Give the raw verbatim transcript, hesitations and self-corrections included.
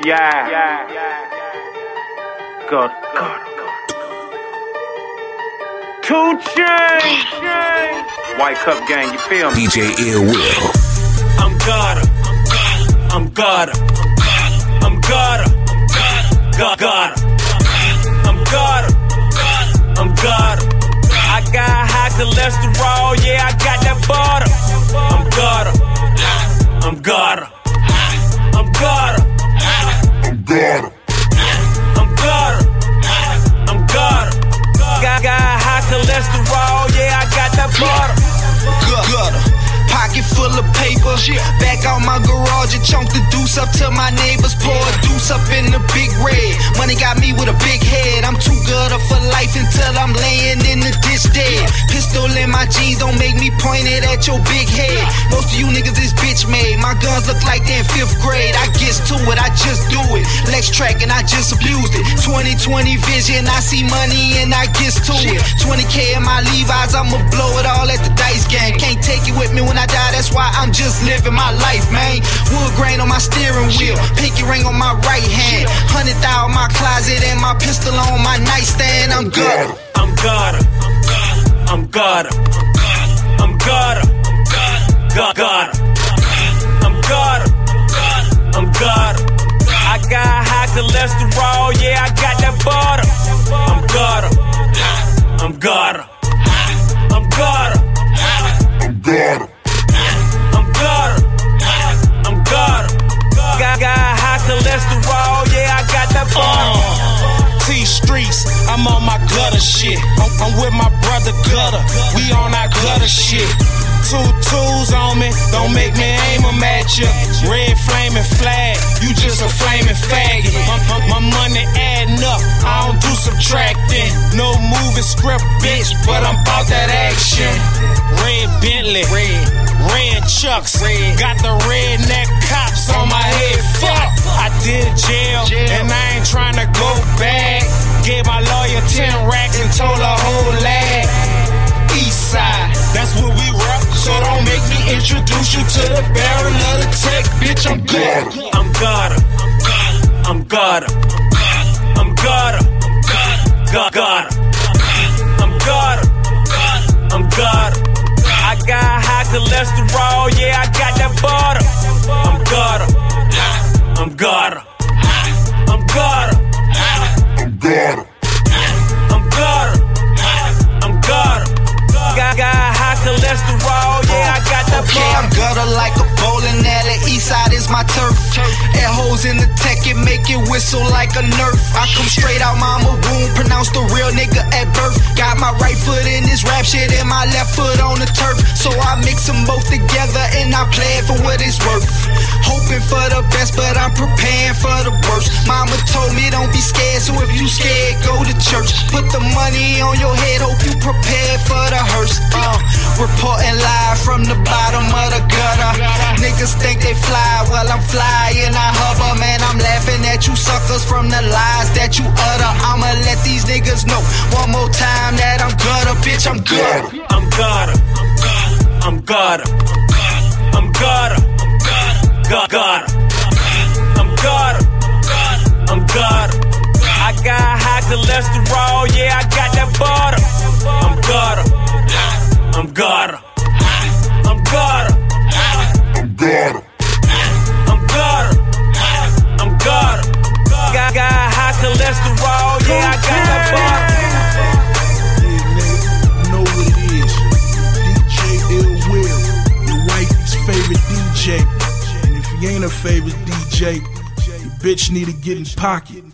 Yeah. yeah. Good. Good. Two Chainz. White Cup gang, you feel me? D J Ill Will. I'm gotta. I'm gotta. I'm gotta. Gotta. Gotta. I'm gotta. I'm gotta. I got high cholesterol, yeah, I got that butter. I'm gotta. I'm gotta. I'm gotta. I'm gotta. I'm gotta. I'm gotta. Got, got high cholesterol, yeah, I got that butter. Gutter, pocket full of paper. Back out my garage and chunk the deuce up to my neighbors. Pour a deuce up in the big red. Money got me with a big head. I'm too gutter for life until I'm laying in the ditch dead. Pistol in my jeans don't make me point it at your big head. Most of you niggas is bitch made. My guns look like they in fifth grade. I gets to it, I just do it. Lex track and I just abused it. twenty twenty vision, I see money and I gets to it. twenty K in my Levi's, I'ma blow it all at the dice game. Can't take it with me when I die, that's why I'm just living my life, man. Wood grain on my steering wheel, pinky ring on my right hand, hundred thou in my closet and my pistol on my nightstand. I'm good. I'm gotta. I'm gotta. I'm gotta. Gotta. I'm gotta. I'm gotta. I got high cholesterol, yeah, I got that butter. I'm gotta. I'm gotta. I'm gotta. I'm gotta. I'm gotta. I'm gotta. Got, got high cholesterol, yeah, I got that butter. Uh, T Streets, I'm on my gutter shit. I'm, I'm with my brother Gutter. We on our gutter shit. Two tools on me, don't make me aim them at ya. Red flaming flag, you just a flaming faggot. My, my, my money adding up, I don't do subtracting. No moving script, bitch, but I'm about that action. Red Bentley, red, red Chucks, red. Got the redneck cops on my head. Fuck, I did jail, and I ain't trying to go back. Gave my lawyer ten racks and told her whole lag. East side, that's what we rep. So don't make me introduce you to the barrel of the tech, bitch. I'm good. I'm gotta. I'm gotta. I'm gotta. Gotta. I'm gotta. I'm gotta. I got high cholesterol, yeah, I got that butter. I'm gotta. I'm gotta. I'm gotta. I'm gotta. I'm gotta. I'm gotta. Got, got high cholesterol, yeah, I got that Okay, I'm gutter like a bowling alley. East side is my turf. Air holes in the tech, it make it whistle like a nerf. I come straight out mama womb, pronounced a real nigga at birth. Got my right foot in this rap shit and my left foot on the turf. So I mix them both together and I play it for what it's worth. Hoping for the best, but I'm preparing for the worst. Mama told me don't be scared, so if you scared, go to church. Put the money on your head, hope you prepared for the hearse. Uh, reporting live from the bottom of the gutter. Niggas think they fly, well I'm flying, I hover. Man, I'm laughing at you suckers from the lies that you utter. I'ma let these niggas know one more time that I'm gutter, bitch, I'm gutter. I'm gotta. I'm gotta. I'm gotta. Gotta. I'm gotta. I'm gotta. I got high cholesterol, yeah, I got that butter. I'm gotta. I'm gotta. I'm gotta. I'm gotta. I'm gotta. I'm gotta. Got, got high cholesterol, yeah, I got that butter. Yeah, nigga, you know what it is. D J Ill Will, your wifey's favorite D J. And if he ain't her favorite D J, your bitch need to get in pocket.